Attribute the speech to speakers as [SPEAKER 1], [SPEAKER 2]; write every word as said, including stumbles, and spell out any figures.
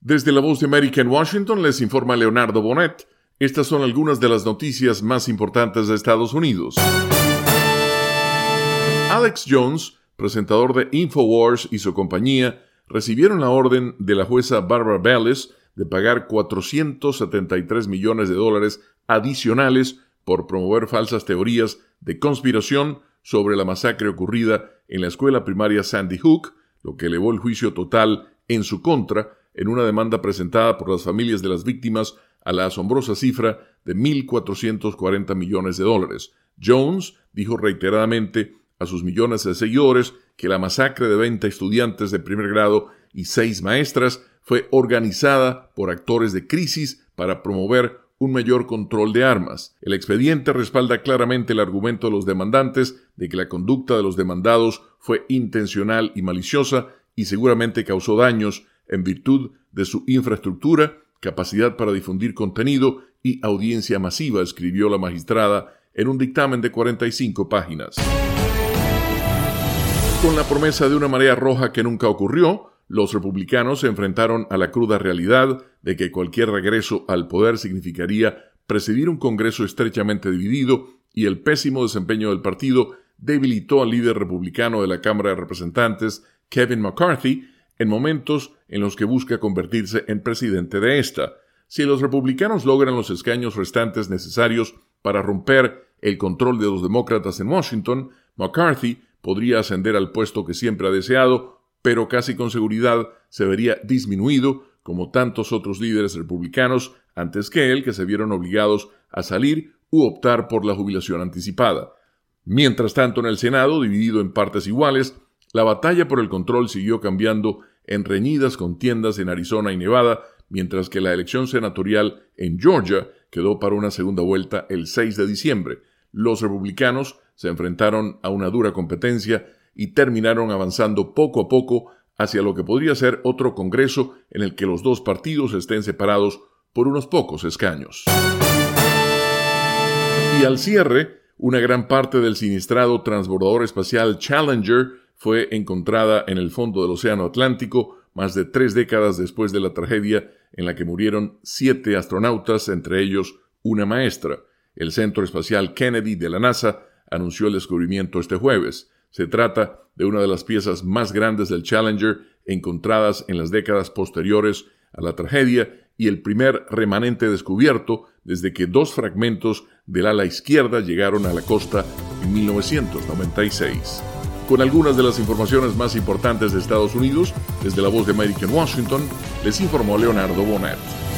[SPEAKER 1] Desde la Voz de América en Washington les informa Leonardo Bonet. Estas son algunas de las noticias más importantes de Estados Unidos. Alex Jones, presentador de InfoWars, y su compañía recibieron la orden de la jueza Barbara Bellis de pagar cuatrocientos setenta y tres millones de dólares adicionales por promover falsas teorías de conspiración sobre la masacre ocurrida en la escuela primaria Sandy Hook, lo que elevó el juicio total en su contra en una demanda presentada por las familias de las víctimas a la asombrosa cifra de mil cuatrocientos cuarenta millones de dólares. Jones dijo reiteradamente a sus millones de seguidores que la masacre de veinte estudiantes de primer grado y seis maestras fue organizada por actores de crisis para promover un mayor control de armas. El expediente respalda claramente el argumento de los demandantes de que la conducta de los demandados fue intencional y maliciosa y seguramente causó daños en virtud de su infraestructura, capacidad para difundir contenido y audiencia masiva, escribió la magistrada en un dictamen de cuarenta y cinco páginas. Con la promesa de una marea roja que nunca ocurrió, los republicanos se enfrentaron a la cruda realidad de que cualquier regreso al poder significaría presidir un Congreso estrechamente dividido, y el pésimo desempeño del partido debilitó al líder republicano de la Cámara de Representantes, Kevin McCarthy, en momentos en los que busca convertirse en presidente de esta. Si los republicanos logran los escaños restantes necesarios para romper el control de los demócratas en Washington, McCarthy podría ascender al puesto que siempre ha deseado, pero casi con seguridad se vería disminuido, como tantos otros líderes republicanos antes que él, que se vieron obligados a salir u optar por la jubilación anticipada. Mientras tanto, en el Senado, dividido en partes iguales, la batalla por el control siguió cambiando en reñidas contiendas en Arizona y Nevada, mientras que la elección senatorial en Georgia quedó para una segunda vuelta el seis de diciembre. Los republicanos se enfrentaron a una dura competencia y terminaron avanzando poco a poco hacia lo que podría ser otro Congreso en el que los dos partidos estén separados por unos pocos escaños. Y al cierre, una gran parte del siniestrado transbordador espacial Challenger fue encontrada en el fondo del Océano Atlántico más de tres décadas después de la tragedia en la que murieron siete astronautas, entre ellos una maestra. El Centro Espacial Kennedy de la NASA anunció el descubrimiento este jueves. Se trata de una de las piezas más grandes del Challenger encontradas en las décadas posteriores a la tragedia y el primer remanente descubierto desde que dos fragmentos del ala izquierda llegaron a la costa en mil novecientos noventa y seis. Con algunas de las informaciones más importantes de Estados Unidos, desde la Voz de América en Washington, les informó Leonardo Bonet.